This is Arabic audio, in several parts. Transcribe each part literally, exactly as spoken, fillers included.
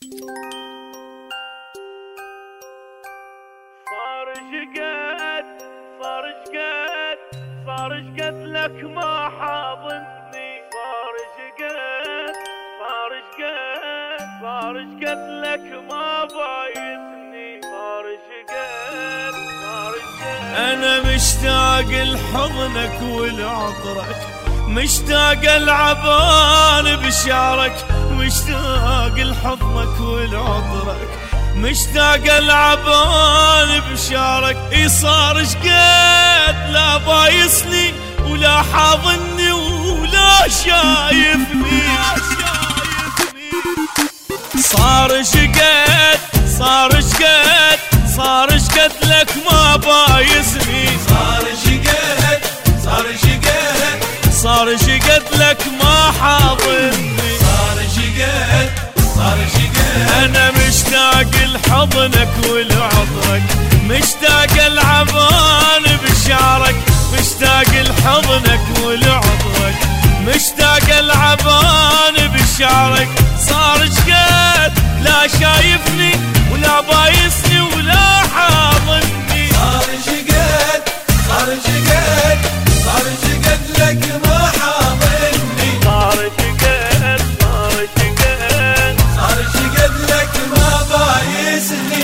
صار شقد صار شقد صار شقد لك ما حاضني، صار شقد صار شقد صار شقد لك ما بايتني، صار شقد صار شقد. انا مشتاق لحضنك ولعطرك، مشتاق العبان بشعرك، مشتاق لحضنك ولعطرك، مشتاق العبان بشعرك. اي صار شقد لا بايسني ولا حاضني ولا شايفني، صار شقد صار شقد صار شقد لك ما بايسني، صار شقد صار شقد صار شقد لك ما حاضني، صار شقد صار شقد. انا مشتاق لحضنك ولعطرك، مشتاق العبان بشعرك، مشتاق لحضنك ولعطرك، مشتاق العبان بشعرك. صار شقد لا شايفني ولا بايسني ولا حاضني، صار شقد صار شقد صار شقد لك ما حاضني، صار شقد صار شقد صار شقد لك ما بايسني.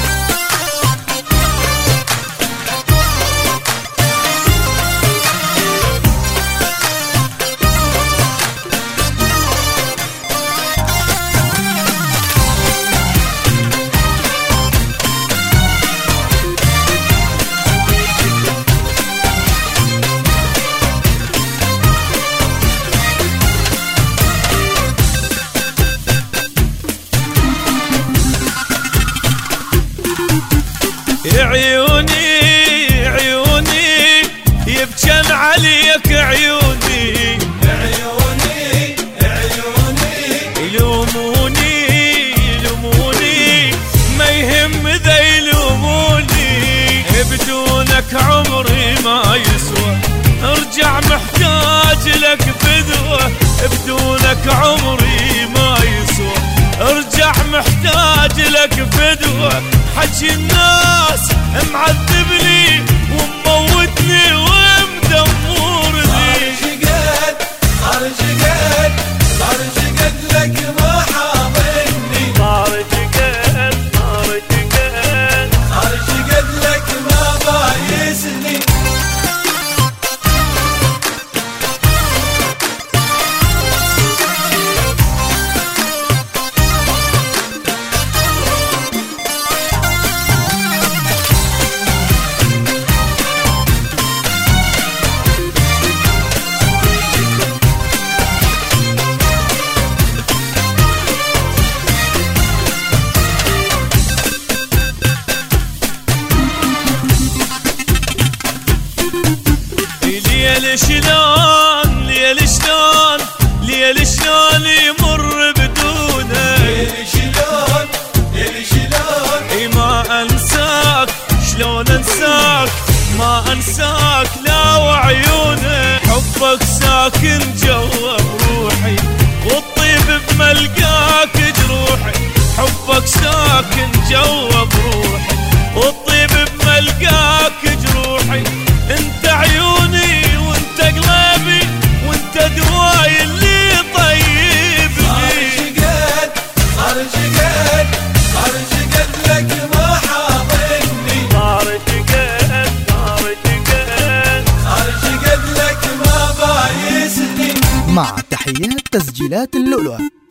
عيوني عيوني يبكن عليك عيوني، عيوني عيوني يلوموني يلوموني ما يهم ذا يلوموني، بدونك عمري ما يسوى، ارجع محتاج لك فدوة، بدونك عمري ما يسوى، ارجع محتاج لك فدوة. حكي الناس معذبني وموتني ومدمرني، صار شقد صار شقد صار شقد لك ما حاضني، صار شقد صار شقد صار شقد لك ما بايسني. ليل شلون ليل شلون ليل شلون يمر بدونه، ليل شلون ليل شلون اي ما انساك شلون انساك ما انساك لا وعيونه، حبك ساكن جوا بروحي والطيب بملقاك جروحي، حبك ساكن جوا بروحي والطيب بملقاك جروحي. انت عيوني وانت قلبي وانت دواي اللي طيبني، صار شقد صار شقد صار شقد لك ما حاضني، صار شقد صار شقد صار شقد لك ما بايسني. مع تحيات تسجيلات اللؤلؤة.